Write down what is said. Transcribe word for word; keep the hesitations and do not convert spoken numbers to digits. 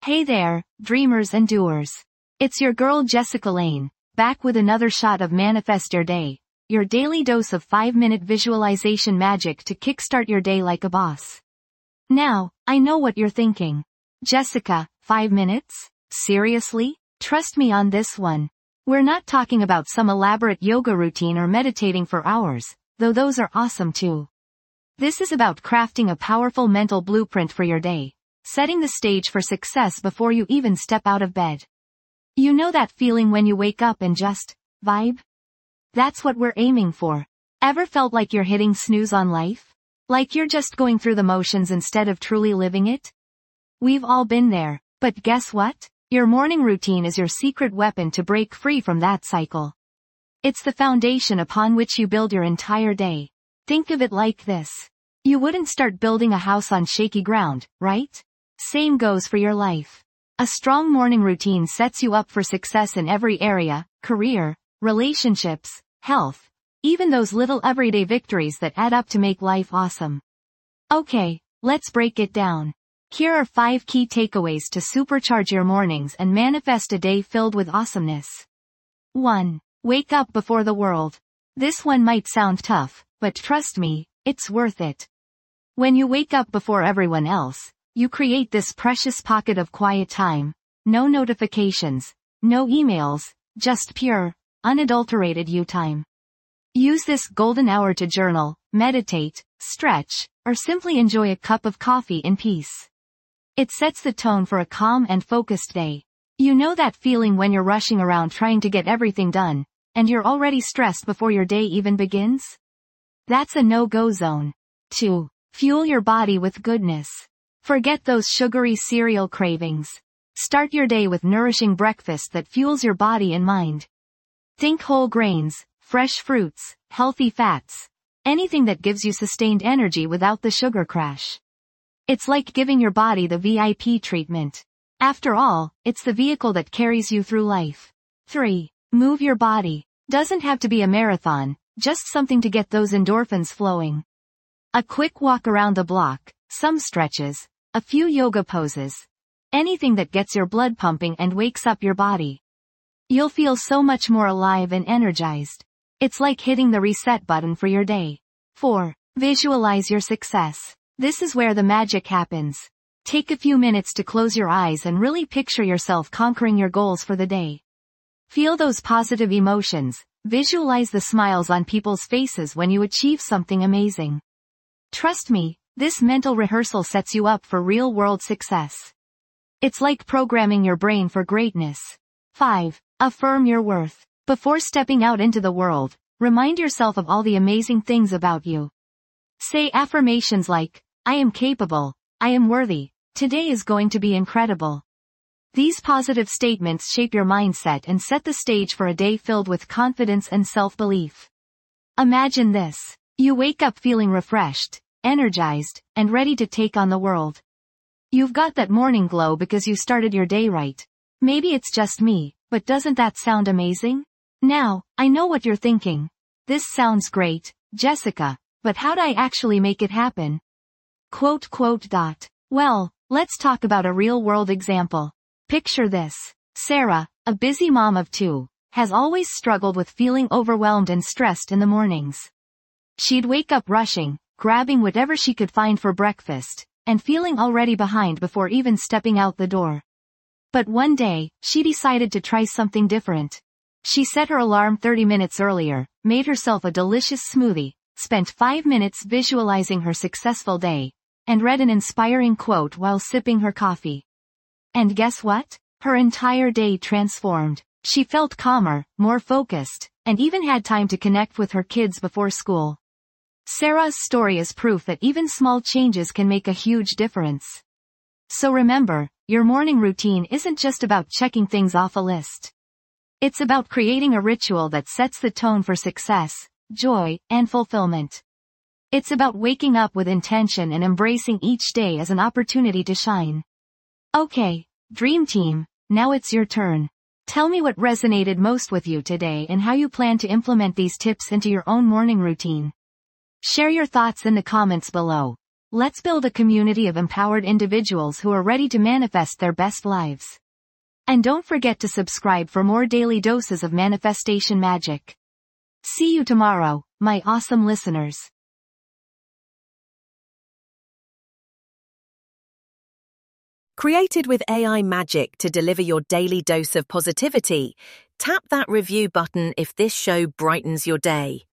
Hey there, dreamers and doers. It's your girl Jessica Lane, back with another shot of Manifest Your Day, your daily dose of five minute visualization magic to kickstart your day like a boss. Now, I know what you're thinking. Jessica, five minutes? Seriously? Trust me on this one. We're not talking about some elaborate yoga routine or meditating for hours, though those are awesome too. This is about crafting a powerful mental blueprint for your day, setting the stage for success before you even step out of bed. You know that feeling when you wake up and just vibe? That's what we're aiming for. Ever felt like you're hitting snooze on life? Like you're just going through the motions instead of truly living it? We've all been there, but guess what? Your morning routine is your secret weapon to break free from that cycle. It's the foundation upon which you build your entire day. Think of it like this. You wouldn't start building a house on shaky ground, right? Same goes for your life. A strong morning routine sets you up for success in every area: career, relationships, health, even those little everyday victories that add up to make life awesome. Okay, let's break it down. Here are five key takeaways to supercharge your mornings and manifest a day filled with awesomeness. one. Wake up before the world. This one might sound tough, but trust me, it's worth it. When you wake up before everyone else, you create this precious pocket of quiet time. No notifications, no emails, just pure, unadulterated you time. Use this golden hour to journal, meditate, stretch, or simply enjoy a cup of coffee in peace. It sets the tone for a calm and focused day. You know that feeling when you're rushing around trying to get everything done, and you're already stressed before your day even begins? That's a no-go zone. two. Fuel your body with goodness. Forget those sugary cereal cravings. Start your day with nourishing breakfast that fuels your body and mind. Think whole grains, fresh fruits, healthy fats, anything that gives you sustained energy without the sugar crash. It's like giving your body the V I P treatment. After all, it's the vehicle that carries you through life. three. Move your body. Doesn't have to be a marathon, just something to get those endorphins flowing. A quick walk around the block, some stretches, a few yoga poses. Anything that gets your blood pumping and wakes up your body. You'll feel so much more alive and energized. It's like hitting the reset button for your day. four. Visualize your success. This is where the magic happens. Take a few minutes to close your eyes and really picture yourself conquering your goals for the day. Feel those positive emotions, visualize the smiles on people's faces when you achieve something amazing. Trust me, this mental rehearsal sets you up for real-world success. It's like programming your brain for greatness. five. Affirm your worth. Before stepping out into the world, remind yourself of all the amazing things about you. Say affirmations like, I am capable, I am worthy, today is going to be incredible. These positive statements shape your mindset and set the stage for a day filled with confidence and self-belief. Imagine this. You wake up feeling refreshed, energized, and ready to take on the world. You've got that morning glow because you started your day right. Maybe it's just me, but doesn't that sound amazing? Now, I know what you're thinking. This sounds great, Jessica, but how'd I actually make it happen? Quote quote dot. Well, let's talk about a real-world example. Picture this. Sarah, a busy mom of two, has always struggled with feeling overwhelmed and stressed in the mornings. She'd wake up rushing, grabbing whatever she could find for breakfast, and feeling already behind before even stepping out the door. But one day, she decided to try something different. She set her alarm thirty minutes earlier, made herself a delicious smoothie, spent five minutes visualizing her successful day, and read an inspiring quote while sipping her coffee. And guess what? Her entire day transformed. She felt calmer, more focused, and even had time to connect with her kids before school. Sarah's story is proof that even small changes can make a huge difference. So remember, your morning routine isn't just about checking things off a list. It's about creating a ritual that sets the tone for success, joy, and fulfillment. It's about waking up with intention and embracing each day as an opportunity to shine. Okay, Dream Team, now it's your turn. Tell me what resonated most with you today and how you plan to implement these tips into your own morning routine. Share your thoughts in the comments below. Let's build a community of empowered individuals who are ready to manifest their best lives. And don't forget to subscribe for more daily doses of manifestation magic. See you tomorrow, my awesome listeners. Created with A I magic to deliver your daily dose of positivity, tap that review button if this show brightens your day.